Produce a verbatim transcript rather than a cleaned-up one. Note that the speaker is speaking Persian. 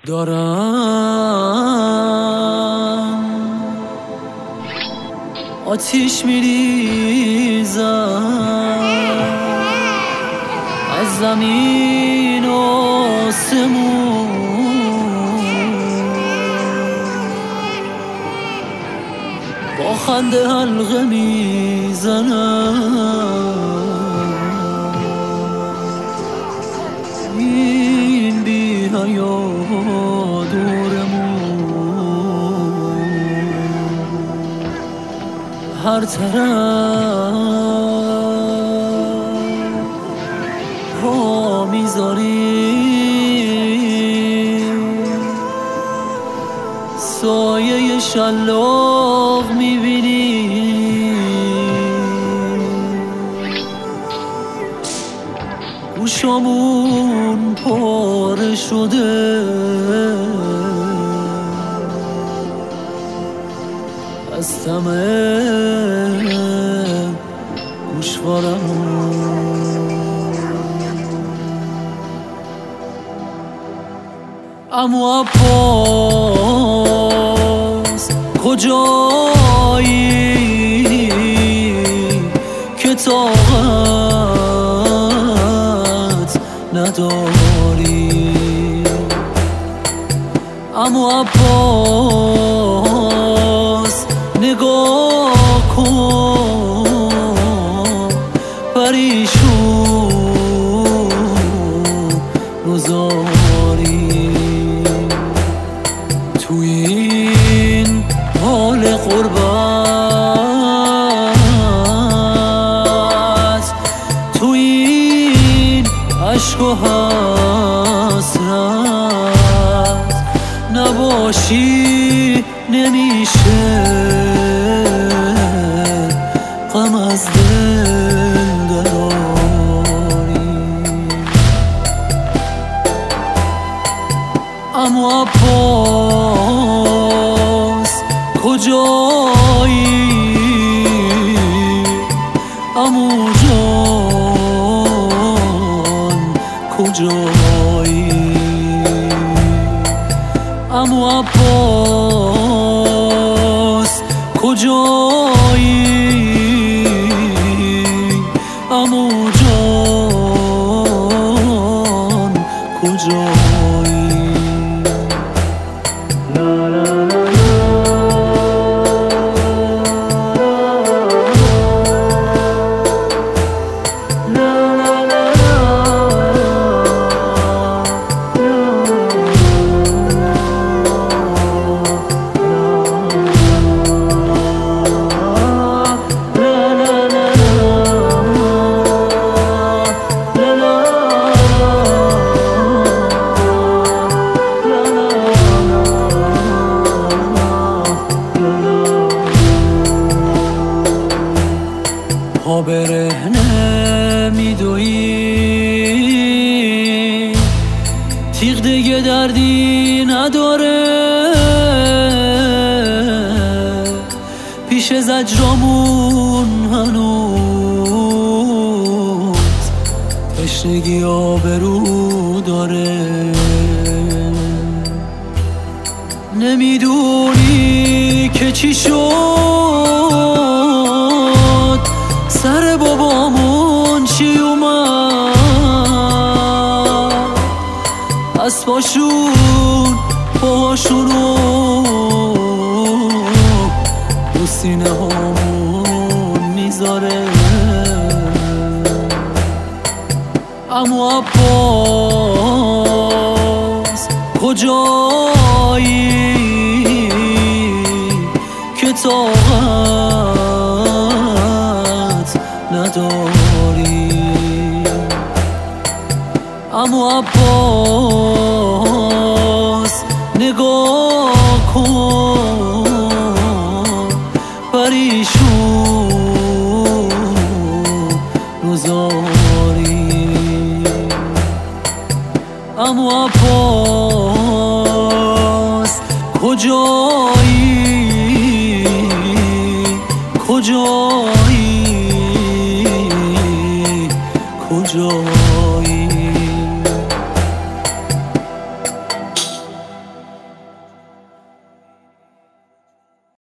دارم آتیش میریزم از زمین و آسمون، با خنده حلقه میزنم این بی حیا دورمون، هر طرف پا میذاری سایه شلاق میبینی، گوشامون پاره شده از طمع گوشوارمون. اما عباس کجایی که طاقت نداری؟ اما عباس نگاه کن، پریشون روزاری تو این حال غربت، تو این عشق و حسرت نباشی نمیشه غم از دل داری. اما عباس کجایی؟ عمو جان کجایی؟ عمو عباس کجایی؟ عمو جان کجایی؟ لا لا لا پا برهنه میدوی تیغ دیگه دردی نداره، پیش زجرامون هنوز تشنگی آبرو داره. نمیدونی که چی شد، سر بابامون چی اومد، اسباشون پاهاشونو رو سینه هامون میذاره. اما عباس کجایی که طاقت نداری؟ اما عباس نگاه کن، پریشون روزاری. اما عباس کجایی؟ کجایی؟ کجایی؟